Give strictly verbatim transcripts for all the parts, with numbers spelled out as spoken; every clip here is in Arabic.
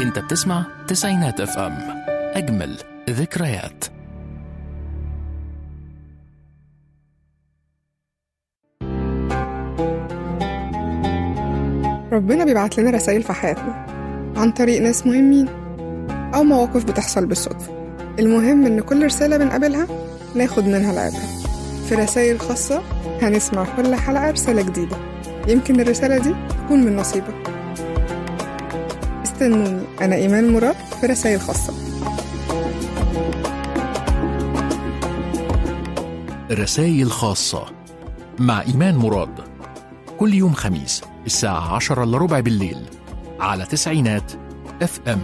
انت بتسمع تسعينات اف ام، اجمل ذكريات. ربنا بيبعت لنا رسائل في حياتنا عن طريق ناس مهمين أو مواقف بتحصل بالصدفة. المهم إن كل رسالة بنقابلها ناخد منها العبرة. في رسائل خاصة هنسمع كل حلقة رسالة جديدة، يمكن الرسالة دي تكون من نصيبك. استنوني، أنا إيمان مراد في رسائل خاصة. رسائل خاصة مع إيمان مراد، كل يوم خميس الساعة عشرة إلا ربع بالليل على تسعينات اف ام.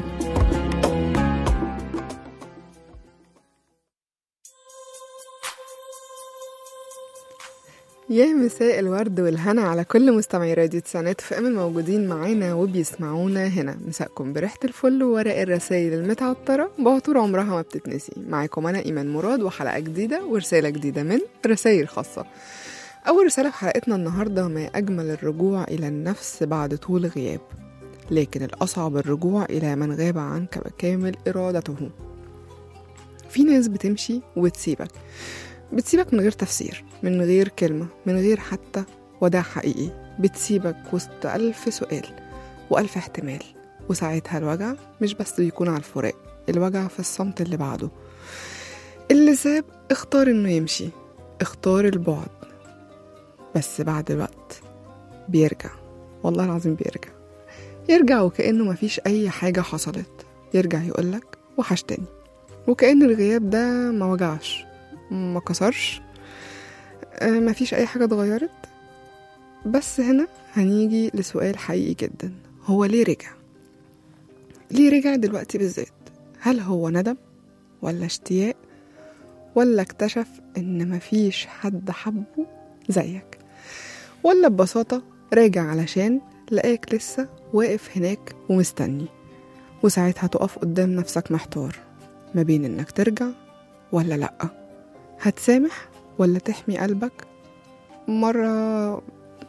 يا مساء الورد والهنا على كل مستمعي راديو تسعينات اف ام الموجودين معانا وبيسمعونا هنا. مساءكم بريحة الفل وورق الرسائل المتعطرة بعطور عمرها ما بتتنسي. معاكم أنا إيمان مراد وحلقة جديدة ورسالة جديدة من رسائل خاصة. أول رسالة في حلقتنا النهاردة: ما أجمل الرجوع إلى النفس بعد طول غياب، لكن الأصعب الرجوع إلى من غاب عنك بكامل إرادته. في ناس بتمشي وبتسيبك بتسيبك من غير تفسير، من غير كلمة، من غير حتى وداع حقيقي. بتسيبك وسط ألف سؤال وألف احتمال، وساعتها الوجع مش بس بيكون على الفراق، الوجع في الصمت اللي بعده. اللي ساب اختار إنه يمشي، اختار البعد، بس بعد الوقت بيرجع. والله العظيم بيرجع يرجع وكأنه مفيش أي حاجة حصلت. يرجع يقولك وحشتني، وكأن الغياب ده ما وجعش، ما كسرش، مفيش أي حاجة اتغيرت. بس هنا هنيجي لسؤال حقيقي جدا: هو ليه رجع؟ ليه رجع دلوقتي بالذات؟ هل هو ندم ولا اشتياق ولا اكتشف إن مفيش حد حبه زيك، ولا ببساطة راجع علشان لقاك لسه واقف هناك ومستني؟ وساعتها تقف قدام نفسك محتار ما بين إنك ترجع ولا لأ، هتسامح ولا تحمي قلبك مرة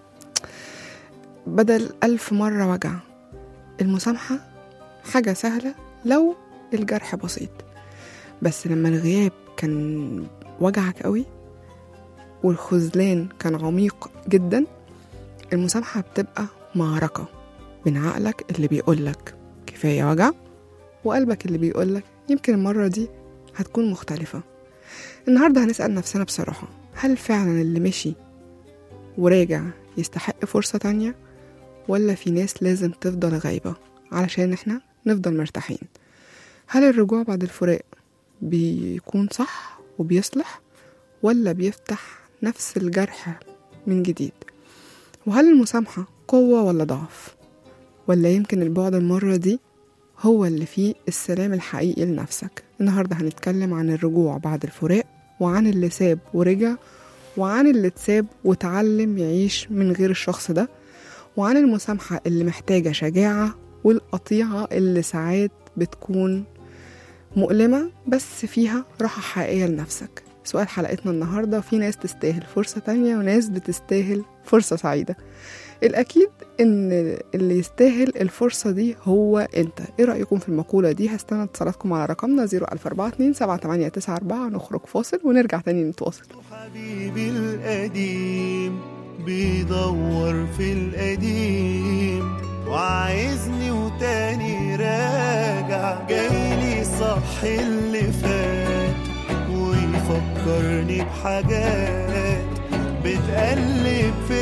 بدل ألف مرة وجع. المسامحة حاجة سهلة لو الجرح بسيط، بس لما الغياب كان وجعك قوي والخذلان كان عميق جدا، المسامحة بتبقى معركة بين عقلك اللي بيقولك كفاية وجع وقلبك اللي بيقولك يمكن المرة دي هتكون مختلفة. النهاردة هنسأل نفسنا بصراحة: هل فعلا اللي مشي وراجع يستحق فرصة تانية، ولا في ناس لازم تفضل غايبة علشان احنا نفضل مرتاحين؟ هل الرجوع بعد الفراق بيكون صح وبيصلح، ولا بيفتح نفس الجرح من جديد؟ وهل المسامحة قوة ولا ضعف، ولا يمكن البعد المرة دي هو اللي فيه السلام الحقيقي لنفسك؟ النهاردة هنتكلم عن الرجوع بعد الفراق، وعن اللي ساب ورجع، وعن اللي اتساب وتعلم يعيش من غير الشخص ده، وعن المسامحة اللي محتاجة شجاعة، والقطيعة اللي ساعات بتكون مؤلمة بس فيها راحة حقيقية لنفسك. سؤال حلقتنا النهاردة: في ناس تستاهل فرصة تانية وناس بتستاهل فرصة سعيدة. الأكيد إن اللي يستاهل الفرصة دي هو أنت. إيه رأيكم في المقولة دي؟ هستنى اتصالاتكم على رقمنا صفر ألف أربعة اتنين سبعة تمانية تسعة أربعة. نخرج فاصل ونرجع تاني نتواصل. حبيبي القديم بيدور في القديم وعايزني وتاني راجع، جايلي صح اللي فات ويفكرني بحاجات بتقلب في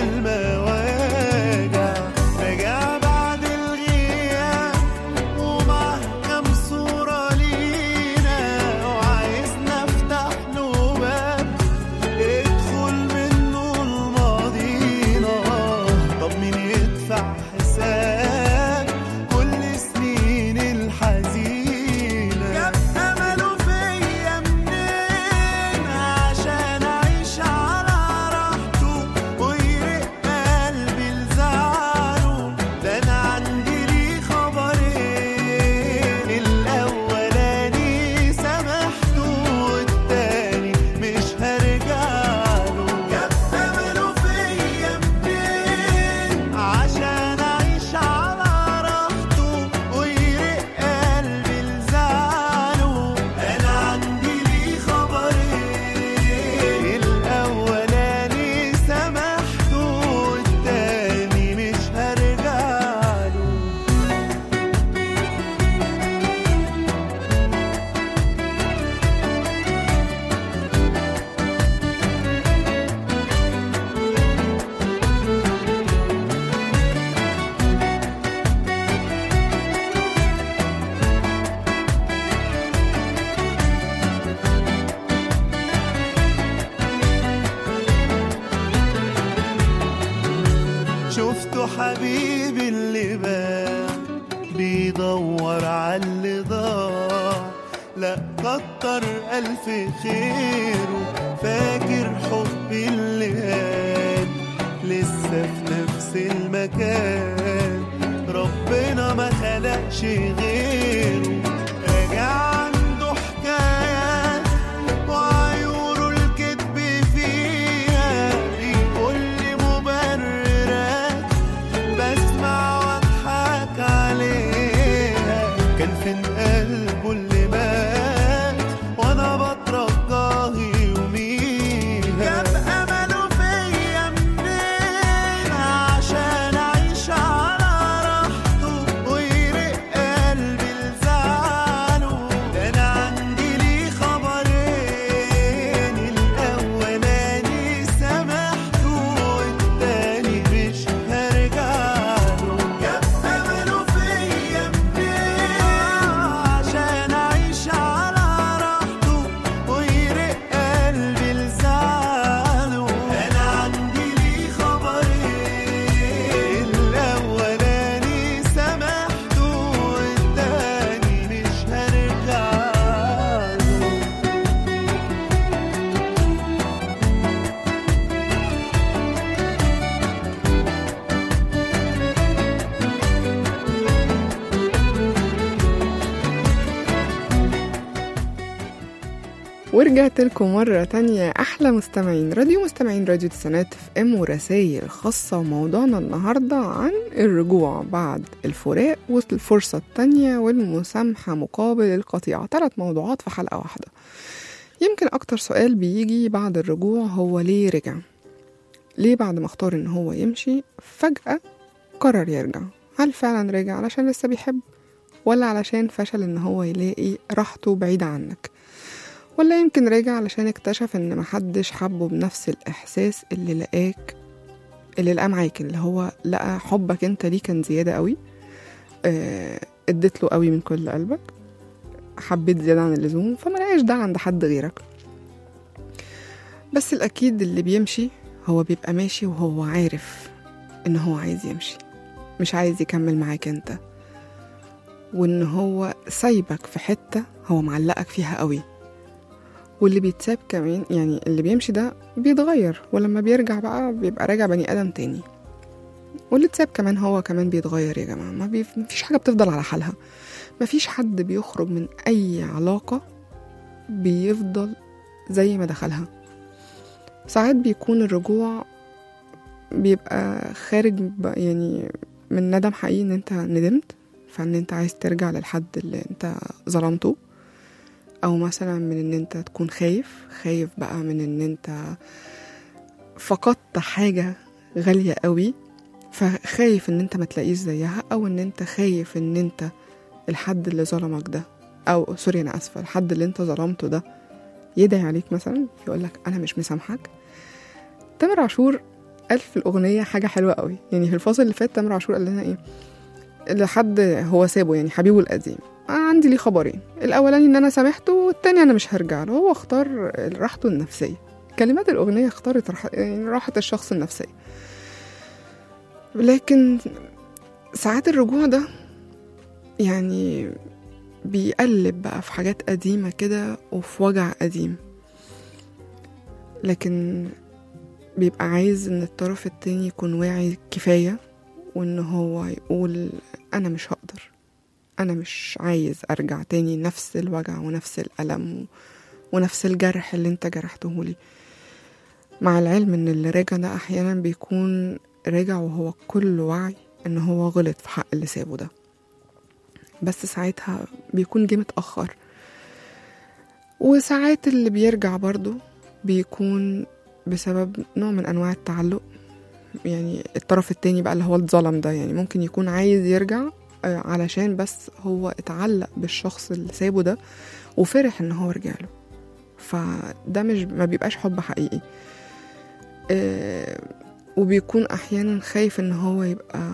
المواجع. راجع بعد الغياب ومعه كام صورة لينا، وعايزنا افتح له باب ادخل منه الماضينا. طب مين يدفع حساب كل سنين الحزينة؟ جاب أمله فيا منين عشان أعيش على راحته ويرق حبيبي اللي باع بيدور على اللي ضاع. لا كتر ألف خيره فاكر حبي اللي قال لسه في نفس المكان. ربنا ما خلقش غيره راجع عنده حكايات وعيونه الكذب فيها بيقول لي مبررات بسمع واضحك عليها. كان فين قلبه اللي مات وانا بترجاه يوميها. جاب امله فيا منين عشان اعيش على راحته ويرق قلبي لزعله. ده انا عندي ليه خبرين الاولاني سامحته والتاني مش هرجعله. جاب امله فيا منين عشان اعيش على راحته ويرق قلبي لزعله. انا عندي ليه خبرين الاولاني سامحته والتاني مش هرجعله. ورجعت لكم مرة تانية أحلى مستمعين راديو مستمعين راديو تسعينات اف ام ورسايل خاصة. وموضوعنا النهاردة عن الرجوع بعد الفراق والفرصة التانية والمسامحة مقابل القطيعة. ثلاث موضوعات في حلقة واحدة. يمكن أكتر سؤال بيجي بعد الرجوع هو ليه رجع؟ ليه بعد ما اختار إن هو يمشي فجأة قرر يرجع؟ هل فعلا رجع علشان لسه بيحب ولا علشان فشل إن هو يلاقي راحته بعيدة عنك؟ ولا يمكن راجع علشان اكتشف ان محدش حبه بنفس الاحساس اللي لقاك اللي لقاه معاك، اللي هو لقى حبك انت ليه كان زيادة قوي، اه اديت له قوي من كل قلبك، حبيت زيادة عن اللزوم، فما لقاش ده عند حد غيرك. بس الاكيد اللي بيمشي هو بيبقى ماشي وهو عارف ان هو عايز يمشي، مش عايز يكمل معاك انت، وان هو سايبك في حتة هو معلقك فيها قوي. واللي بيتساب كمان، يعني اللي بيمشي ده بيتغير، ولما بيرجع بقى بيبقى راجع بني آدم تاني. واللي اتساب كمان هو كمان بيتغير يا جماعة. ما بي... فيش حاجة بتفضل على حالها. ما فيش حد بيخرج من أي علاقة بيفضل زي ما دخلها. ساعات بيكون الرجوع بيبقى خارج ب... يعني من ندم حقيقي ان انت ندمت، فان انت عايز ترجع للحد اللي انت ظلمته، او مثلا من ان انت تكون خايف خايف بقى من ان انت فقدت حاجة غالية قوي، فخايف ان انت ما تلاقيش زيها، او ان انت خايف ان انت الحد اللي ظلمك ده، او سوري انا اسفة الحد اللي انت ظلمته ده يدعي عليك مثلا يقولك انا مش مسامحك. تامر عاشور قال في الاغنية حاجة حلوة قوي، يعني في الفاصل اللي فات تامر عاشور قال لنا ايه لحد هو سابه، يعني حبيبه القديم، عندي ليه خبرين، الاولاني ان انا سامحته والتاني انا مش هرجع له. هو اختار راحته النفسيه. كلمات الاغنيه اختارت راح... يعني راحه الشخص النفسيه. لكن ساعات الرجوع ده يعني بيقلب بقى في حاجات قديمه كده وفي وجع قديم، لكن بيبقى عايز ان الطرف التاني يكون واعي كفايه، وان هو يقول انا مش هقدر، أنا مش عايز أرجع تاني نفس الوجع ونفس الألم ونفس الجرح اللي انت جرحتهولي. مع العلم ان اللي راجع ده أحيانا بيكون راجع وهو كل وعي ان هو غلط في حق اللي سابه ده، بس ساعتها بيكون جه متأخر. وساعات اللي بيرجع برضو بيكون بسبب نوع من أنواع التعلق، يعني الطرف التاني بقى اللي هو الظلم ده يعني ممكن يكون عايز يرجع علشان بس هو اتعلق بالشخص اللي سابه ده وفرح ان هو رجع له، فده مش ما بيبقاش حب حقيقي. اه وبيكون احيانا خايف ان هو يبقى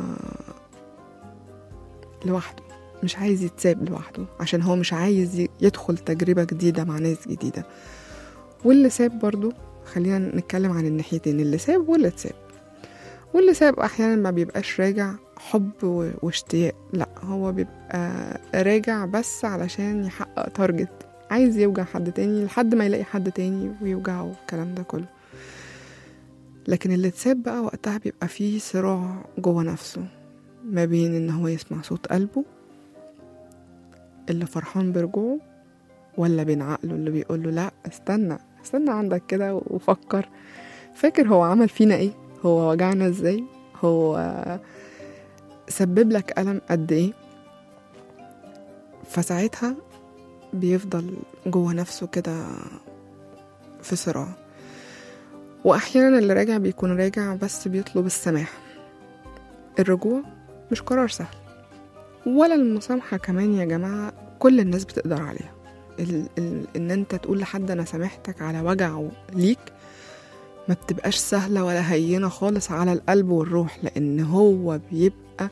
لوحده، مش عايز يتساب لوحده عشان هو مش عايز يدخل تجربة جديدة مع ناس جديدة. واللي ساب برضو خلينا نتكلم عن الناحيتين، اللي ساب واللي اتساب. واللي ساب أحيانا ما بيبقاش راجع حب و- واشتياق، لا هو بيبقى راجع بس علشان يحقق تارجت، عايز يوجع حد تاني لحد ما يلاقي حد تاني ويوجعه الكلام ده كله. لكن اللي اتساب بقى وقتها بيبقى فيه صراع جوه نفسه ما بين ان هو يسمع صوت قلبه اللي فرحان برجوعه، ولا بين عقله اللي بيقوله لا استنى استنى عندك كده وفكر، فاكر هو عمل فينا ايه، هو وجعنا ازاي، هو سبب لك ألم قد ايه. فساعتها بيفضل جوه نفسه كده في صراع. واحيانا اللي راجع بيكون راجع بس بيطلب السماح. الرجوع مش قرار سهل، ولا المسامحة كمان يا جماعة كل الناس بتقدر عليها. ال ال ان انت تقول لحد انا سامحتك على وجعه ليك ما بتبقاش سهلة ولا هينة خالص على القلب والروح، لان هو بيبقى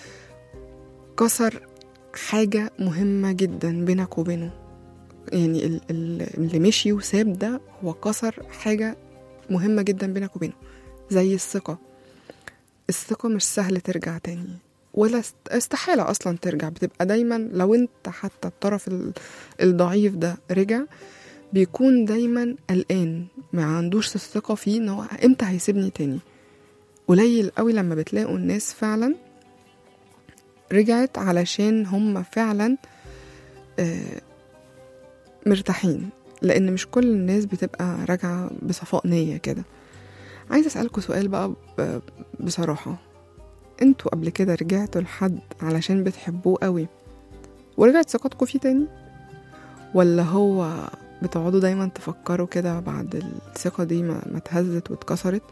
كسر حاجة مهمة جدا بينك وبينه. يعني ال ال اللي مشي وساب ده هو كسر حاجة مهمة جدا بينك وبينه، زي الثقة. الثقة مش سهل ترجع تاني، ولا استحالة أصلا ترجع. بتبقى دايما لو انت حتى الطرف الضعيف ده رجع بيكون دايما قلقان، ما عندوش الثقة فيه ان هو امتى هيسيبني تاني. قليل قوي لما بتلاقوا الناس فعلا رجعت علشان هم فعلا آه مرتاحين، لان مش كل الناس بتبقى راجعة بصفاء نية كده. عايزة أسألكوا سؤال بقى بصراحة، انتوا قبل كده رجعتوا لحد علشان بتحبوه قوي ورجعت ثقتكوا فيه تاني، ولا هو بتقعدوا دايما تفكروا كده بعد الثقة دي ما اتهزت واتكسرت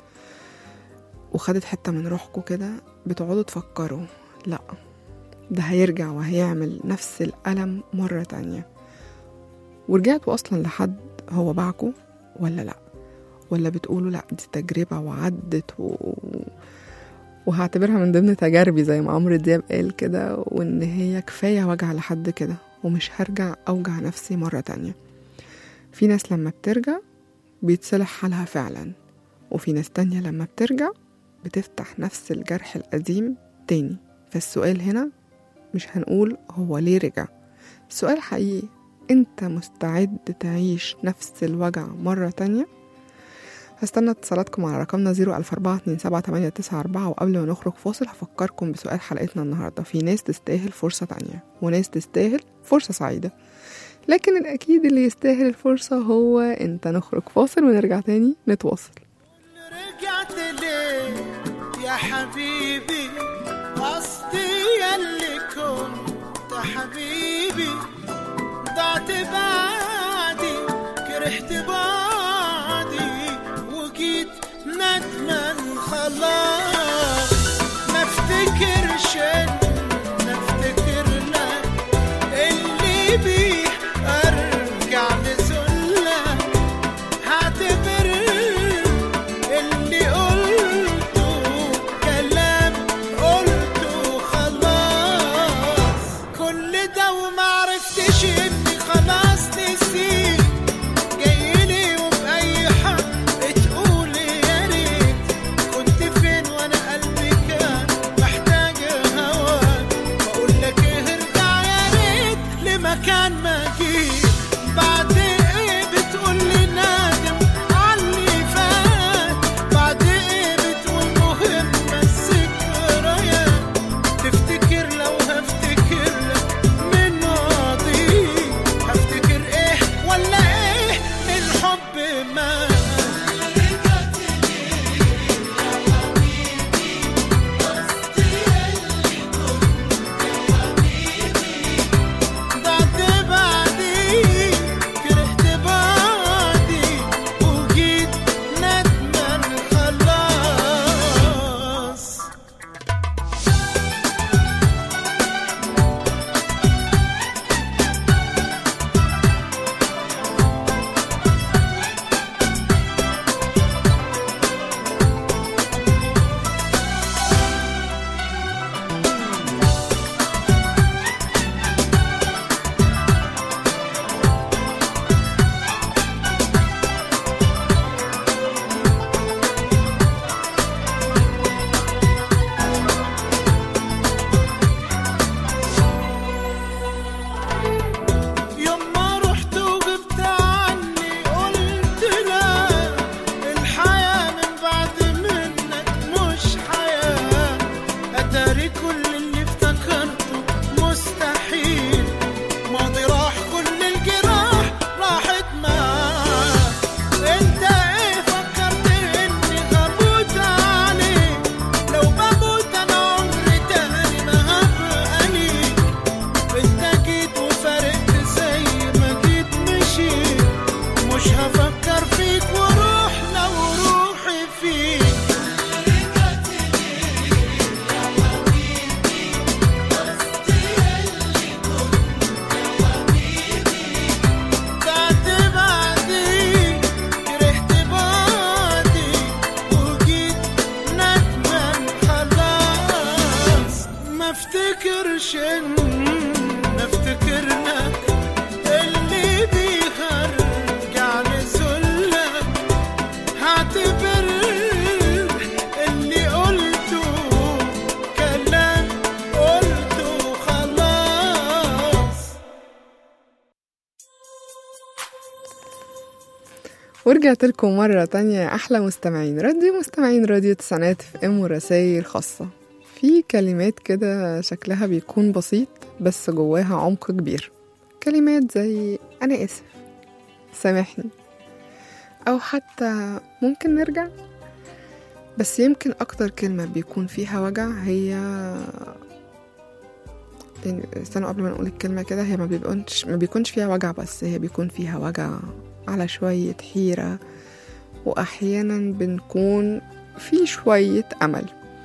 وخدت حتة من روحكوا كده، بتقعدوا تفكروا لا ده هيرجع وهيعمل نفس الألم مرة تانية، ورجعتوا أصلا لحد هو باعكوا ولا لا، ولا بتقولوا لا دي تجربة وعدت و... وهعتبرها من ضمن تجاربي زي ما عمرو دياب قال كده، وان هي كفاية وجع لحد كده ومش هرجع أوجع نفسي مرة تانية. في ناس لما بترجع بيتصلح حالها فعلا، وفي ناس تانية لما بترجع بتفتح نفس الجرح القديم تاني. فالسؤال هنا مش هنقول هو ليه رجع، السؤال حقيقي انت مستعد تعيش نفس الوجع مرة تانية؟ هستنى اتصالاتكم على رقمنا زيرو ألف أربعة اتنين سبعة تمانية تسعة أربعة. وقبل ما نخرج فاصل هفكركم بسؤال حلقتنا النهاردة. في ناس تستاهل فرصة تانية وناس تستاهل فرصة سعيدة، لكن الأكيد اللي يستاهل الفرصة هو انت. نخرج فاصل ونرجع تاني نتواصل. رجعت ليه يا حبيبي، قصدي ياللي كنت حبيبي، ضعت بعدي كرهت بعدي وجيت ندمان خلاص. ما افتكرش ما افتكر لك اللي بيه ارجع لذلك، هعتبر اللي قلته كلام تاني كل اللي افتكرته مستحيل. ماضي راح كل الجراح راحت معاه. انت ايه فكرت اني هموت عليك؟ لو بموت انا عمري تاني ما هبقى ليك. انت جيت وفارقت زي ما جيت مشيت. مش هفكر فيك واروح لو روحي فيك. نفتكرنا اللي بيرجع لذلك. هعتبر اللي قلته كلام قلته خلاص. ورجعت لكم مرة تانية أحلى مستمعين راديو مستمعين راديو تسعينات في ام ورسايل خاصة. في كلمات كده شكلها بيكون بسيط بس جواها عمق كبير. كلمات زي أنا آسف، سامحني، أو حتى ممكن نرجع. بس يمكن أكتر كلمة بيكون فيها وجع هي، استنوا قبل ما نقول الكلمة كده، هي ما بيكونش ما بيكونش فيها وجع بس، هي بيكون فيها وجع على شوية حيرة، وأحيانا بنكون في شوية أمل.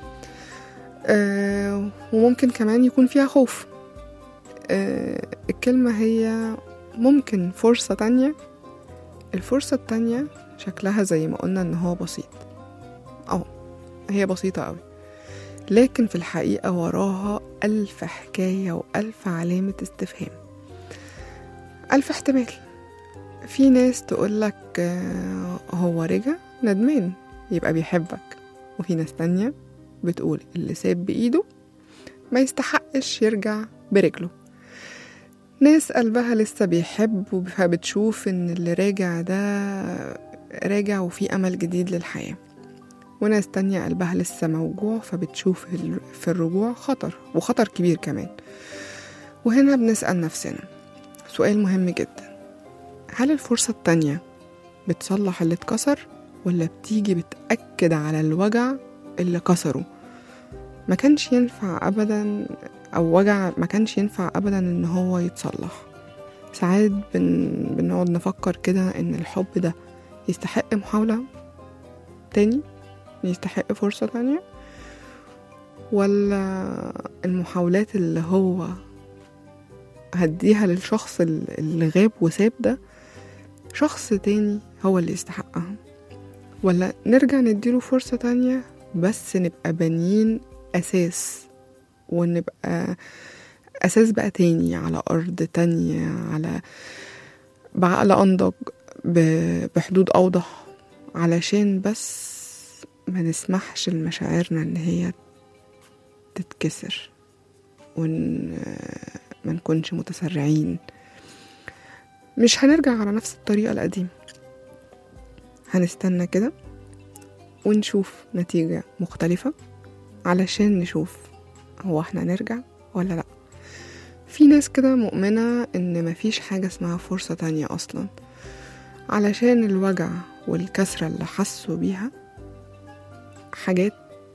أه وممكن كمان يكون فيها خوف. أه الكلمة هي ممكن فرصة تانية. الفرصة التانية شكلها زي ما قلنا ان هو بسيط، اه هي بسيطة قوي، لكن في الحقيقة وراها ألف حكاية وألف علامة استفهام، ألف احتمال. في ناس تقولك أه هو رجع ندمان يبقى بيحبك، وفي ناس تانية بتقول اللي ساب بإيده ما يستحقش يرجع برجله. ناس قلبها لسه بيحب فبتشوف ان اللي راجع ده راجع وفي أمل جديد للحياة، وناس تانية قلبها لسه موجوع فبتشوف في الرجوع خطر، وخطر كبير كمان. وهنا بنسأل نفسنا سؤال مهم جدا: هل الفرصة التانية بتصلح اللي اتكسر، ولا بتيجي بتأكد على الوجع اللي كسره؟ ما كانش ينفع أبدا، أو وجع ما كانش ينفع أبدا إن هو يتصلح. ساعات بن... بنقعد نفكر كده إن الحب ده يستحق محاولة تاني، يستحق فرصة تانية، ولا المحاولات اللي هو هديها للشخص اللي غاب وساب ده شخص تاني هو اللي يستحقها، ولا نرجع نديله فرصة تانية بس نبقى بانيين أساس، ونبقى أساس بقى تاني على أرض تانية، على بعقل أنضج، بحدود أوضح، علشان بس ما نسمحش لمشاعرنا إن هي تتكسر، وإن ما نكونش متسرعين. مش هنرجع على نفس الطريقة القديمة، هنستنى كده ونشوف نتيجة مختلفة علشان نشوف هو احنا نرجع ولا لا. في ناس كده مؤمنة ان مفيش حاجة اسمها فرصة تانية اصلا، علشان الوجع والكسرة اللي حسوا بيها حاجات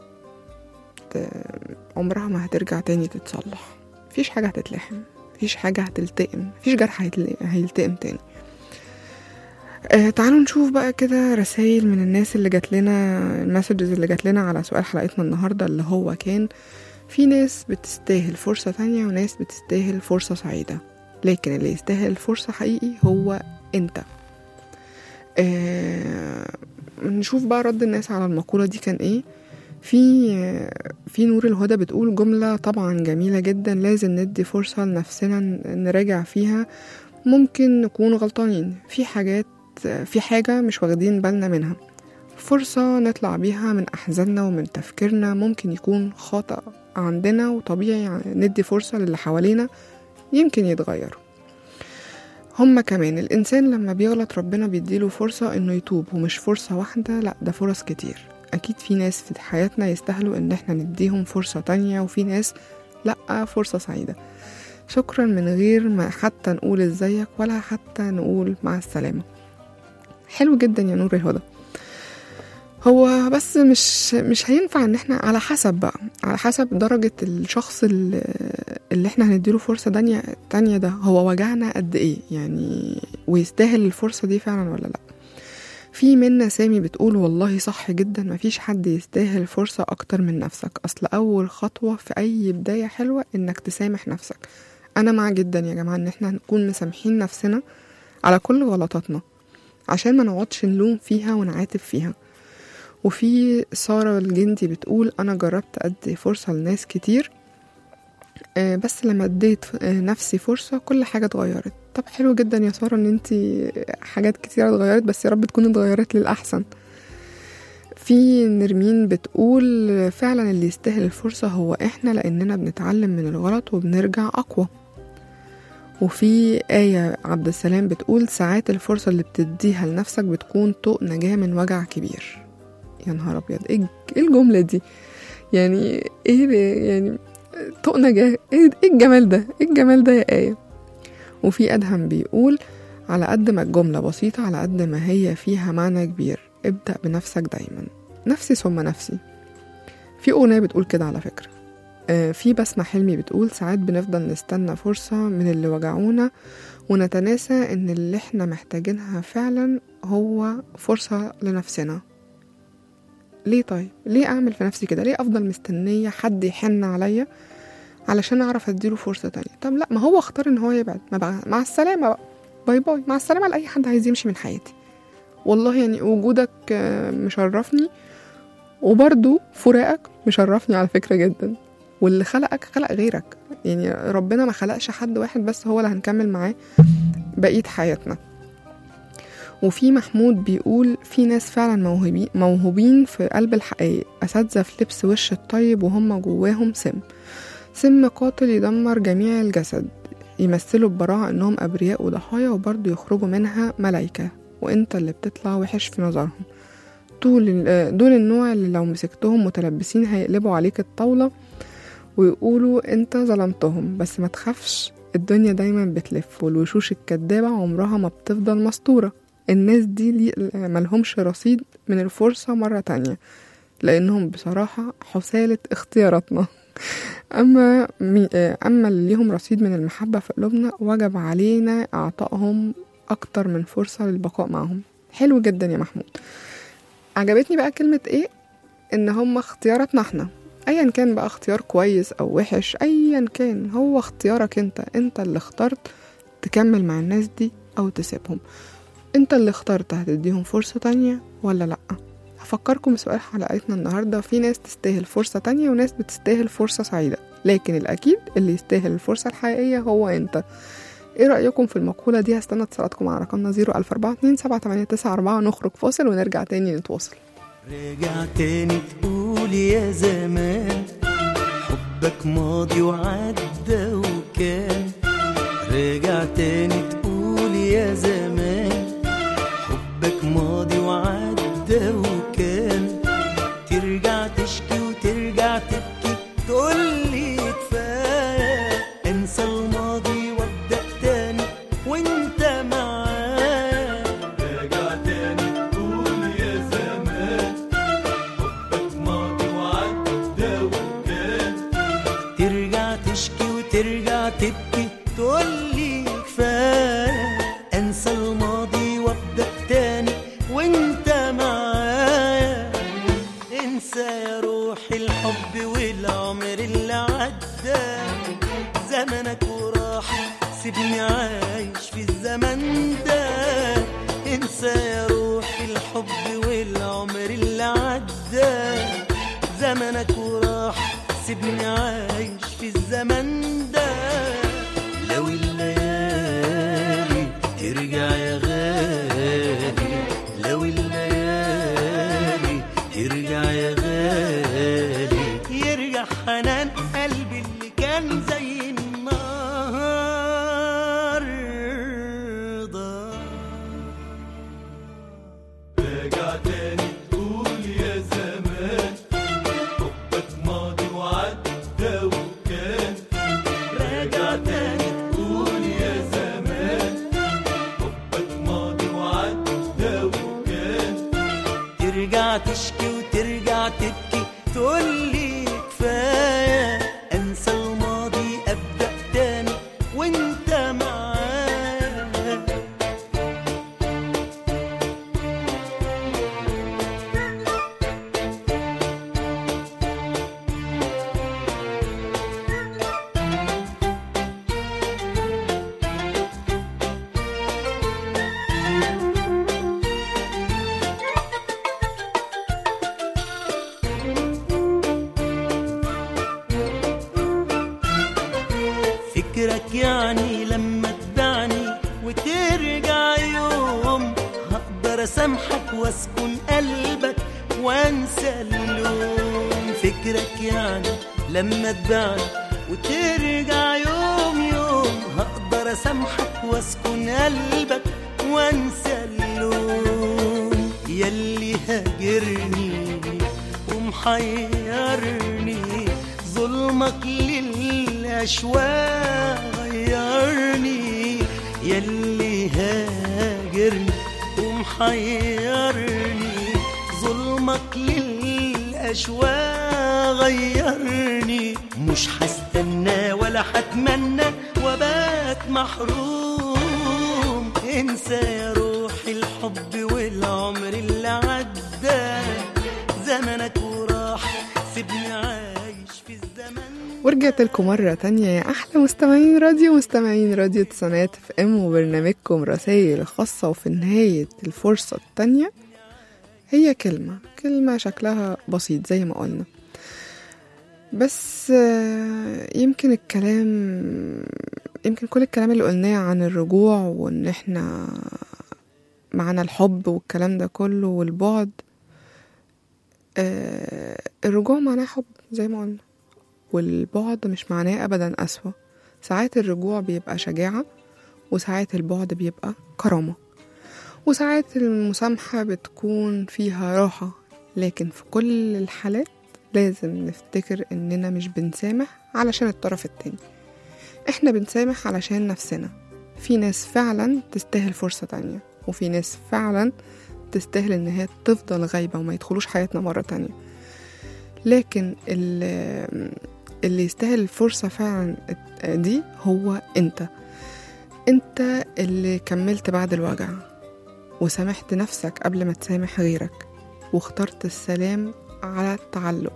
عمرها ما هترجع تاني تتصلح. مفيش حاجة هتتلحم، مفيش حاجة هتلتئم، مفيش جرح هيلتئم تاني. آه تعالوا نشوف بقى كده رسائل من الناس اللي جات لنا، المسجز اللي جات لنا على سؤال حلقتنا النهاردة، اللي هو كان: في ناس بتستاهل فرصة تانية وناس بتستاهل فرصة سعيدة، لكن اللي يستاهل فرصة حقيقي هو انت. آه نشوف بقى رد الناس على المقولة دي كان ايه. في آه في نور الهدى بتقول جملة طبعا جميلة جدا: لازم ندي فرصة لنفسنا نراجع فيها، ممكن نكون غلطانين في حاجات، في حاجة مش واخدين بالنا منها، فرصة نطلع بيها من أحزاننا ومن تفكيرنا، ممكن يكون خطأ عندنا وطبيعي يعني ندي فرصة للي حوالينا يمكن يتغيروا هما كمان. الإنسان لما بيغلط ربنا بيديله فرصة إنه يتوب، ومش فرصة واحدة، لأ ده فرص كتير. أكيد في ناس في حياتنا يستاهلوا إن احنا نديهم فرصة تانية، وفي ناس لأ، فرصة سعيدة. شكرا من غير ما حتى نقول ازيك ولا حتى نقول مع السلامة. حلو جدا يا نور الهدى. هو بس مش مش هينفع ان احنا على حسب بقى على حسب درجة الشخص اللي, اللي احنا هنديله فرصة تانية تانية ده هو وجعنا قد ايه يعني، ويستاهل الفرصة دي فعلا ولا لا. في منا سامي بتقول والله صح جدا، مفيش حد يستاهل فرصة اكتر من نفسك. اصل اول خطوة في اي بداية حلوة انك تسامح نفسك. انا مع جدا يا جماعة ان احنا نكون مسامحين نفسنا على كل غلطاتنا عشان ما نقعدش نلوم فيها ونعاتب فيها. وفي سارة الجندي بتقول أنا جربت أدي فرصة لناس كتير، بس لما اديت نفسي فرصة كل حاجة اتغيرت. طب حلو جدا يا سارة ان انتي حاجات كتيرة اتغيرت، بس يا رب تكون اتغيرت للأحسن. في نرمين بتقول فعلا اللي يستاهل الفرصة هو احنا، لأننا بنتعلم من الغلط وبنرجع أقوى. وفي آية عبد السلام بتقول ساعات الفرصة اللي بتديها لنفسك بتكون طوق نجاة من وجع كبير. يا نهار أبيض، ايه الجملة دي يعني؟ ايه يعني طوق نجاة؟ ايه الجمال ده؟ ايه الجمال ده يا آية؟ وفي أدهم بيقول على قد ما الجملة بسيطة على قد ما هي فيها معنى كبير. ابدأ بنفسك دايما، نفسي ثم نفسي. في أغنية بتقول كده على فكرة. آه في بسمة حلمي بتقول ساعات بنفضل نستنى فرصة من اللي وجعونا ونتناسى ان اللي احنا محتاجينها فعلا هو فرصة لنفسنا. ليه طيب؟ ليه أعمل في نفسي كده؟ ليه أفضل مستنية حد يحن عليا علشان أعرف أديله فرصة تانية؟ طب لا، ما هو اختار إن هو يبعد، ما بقى مع السلامة بقى، باي باي، مع السلامة لأي حد عايز يمشي من حياتي. والله يعني وجودك مشرفني، وبرضو فراقك مشرفني على فكرة جدا. واللي خلقك خلق غيرك، يعني ربنا ما خلقش حد واحد بس هو اللي هنكمل معاه بقية حياتنا. وفي محمود بيقول في ناس فعلا موهوبين موهوبين في قلب الحقائق، أساتذة في لبس وش الطيب وهم جواهم سم سم قاتل يدمر جميع الجسد، يمثلوا ببراعة انهم أبرياء وضحايا وبرضو يخرجوا منها ملايكة، وانت اللي بتطلع وحش في نظرهم. دول النوع اللي لو مسكتهم متلبسين هيقلبوا عليك الطاولة ويقولوا انت ظلمتهم. بس ما تخافش، الدنيا دايما بتلف، والوشوش الكدابة عمرها ما بتفضل مستورة. الناس دي ملهمش رصيد من الفرصة مرة تانية، لأنهم بصراحة حسالة اختياراتنا. أما, أما اللي ليهم رصيد من المحبة في قلوبنا وجب علينا أعطائهم أكتر من فرصة للبقاء معهم. حلو جدا يا محمود. عجبتني بقى كلمة ايه، ان هم اختياراتنا احنا، ايا كان بقى اختيار كويس او وحش، ايا كان هو اختيارك انت. انت اللي اخترت تكمل مع الناس دي او تسيبهم، انت اللي اخترت هتديهم فرصة تانية ولا لأ. هفكركم بسؤال حلقتنا النهاردة. في ناس تستاهل فرصة تانية وناس بتستاهل فرصة سعيدة، لكن الأكيد اللي يستاهل الفرصة الحقيقية هو انت. ايه رأيكم في المقولة دي؟ هستنى اتصالاتكم على رقمنا صفر ألف أربعة اتنين سبعة تمانية تسعة أربعة. نخرج فاصل ونرجع تاني نتواصل. رجع تاني تقول يا زمان حبك ماضي وعدى وكان، رجع تاني تقول يا زمان حبك ماضي وعدى وكان، ترجع تشكي وترجع تبكي تقولي كفاية، انسى الماضي وابدأ تاني وانت معايا. رجع تاني تقول يا زمان حبك ماضي وعدى وكان، ترجع تشكي وترجع تبكي تقولي كفاية، انسى الماضي وابدأ تاني وانت معايا. انسى يا روحي الحب والعمر اللي عدى، زمنك وراح سيبني عايش في الزمن ده. انسى يا روحي الحب والعمر اللي عدى، زمنك وراح سيبني عايش في الزمن ده. لو الليالي ترجع يا غالي، لو الليالي ترجع يا غالي، يرجع حنان قلبي اللي كان زي النار ده. رجع تاني تقول يا زمان فكرك يعني لما تبعني وترجع يوم هقدر اسامحك واسكن قلبك وانسى اللوم. فكرك يعني لما تبعني وترجع يوم يوم هقدر اسامحك واسكن قلبك وانسى اللوم. ياللي هاجرني ومحيرني ظلمك للأشواق غيرني. ياللي هاجرني ومحيرني ظلمك للأشواق غيرني. مش هستنى ولا هتمنى وبات محروم. انسى يا روحي الحب والعمر اللي عدى زمنك وراح سيبني عايش في الزمن. ورجعت لكم مرة تانية يا أحلى مستمعين راديو مستمعين راديو تسعينات اف ام وبرنامجكم رسائل خاصة. وفي نهاية الفرصة التانية هي كلمة كلمة شكلها بسيط زي ما قلنا، بس يمكن الكلام يمكن كل الكلام اللي قلناه عن الرجوع وان احنا معنا الحب والكلام ده كله والبعد، الرجوع معناه حب زي ما قلنا، والبعد مش معناه ابدا أسوأ. ساعات الرجوع بيبقى شجاعة، وساعات البعد بيبقى كرامة، وساعات المسامحة بتكون فيها راحة. لكن في كل الحالات لازم نفتكر اننا مش بنسامح علشان الطرف التاني، احنا بنسامح علشان نفسنا. في ناس فعلا تستاهل فرصة تانية، وفي ناس فعلا تستاهل ان هي تفضل غايبة وما يدخلوش حياتنا مرة تانية. لكن اللي, اللي يستاهل الفرصة فعلا دي هو انت انت اللي كملت بعد الوجع وسامحت نفسك قبل ما تسامح غيرك، واخترت السلام على التعلق.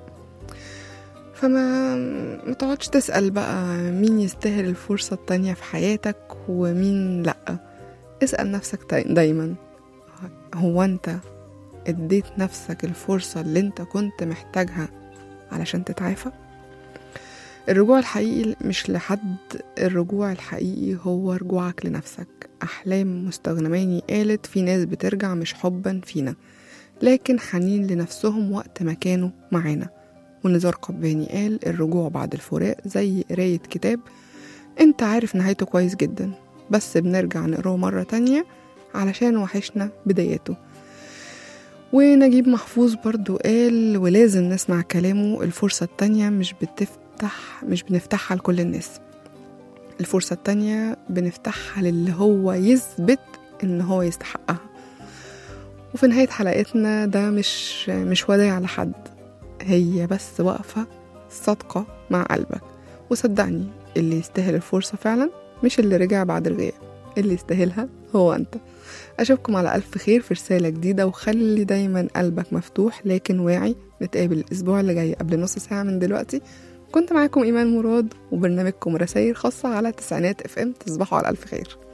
فما ما تقعدش تسأل بقى مين يستاهل الفرصة التانية في حياتك ومين لأ. اسأل نفسك دايما، هو انت اديت نفسك الفرصة اللي انت كنت محتاجها علشان تتعافى؟ الرجوع الحقيقي مش لحد، الرجوع الحقيقي هو رجوعك لنفسك. أحلام مستغنماني قالت في ناس بترجع مش حبا فينا، لكن حنين لنفسهم وقت ما كانوا معانا. ونزار قباني قال الرجوع بعد الفراق زي قراية كتاب انت عارف نهايته كويس جدا، بس بنرجع نقراه مرة تانية علشان وحشنا بدايته. ونجيب محفوظ برضو قال ولازم نسمع كلامه، الفرصة التانية مش بتفتح مش بنفتحها لكل الناس، الفرصة التانية بنفتحها للي هو يثبت ان هو يستحقها. وفي نهاية حلقتنا ده مش مش وداع لحد، هي بس وقفة صادقة مع قلبك. وصدقني اللي يستاهل الفرصة فعلا مش اللي رجع بعد الغياب، اللي يستاهلها هو انت. أشوفكم على ألف خير في رسالة جديدة، وخلي دايما قلبك مفتوح لكن واعي. نتقابل الأسبوع اللي جاي قبل نص ساعة من دلوقتي. كنت معاكم إيمان مراد وبرنامجكم رسائل خاصة على تسعينات اف ام. تصبحوا على ألف خير.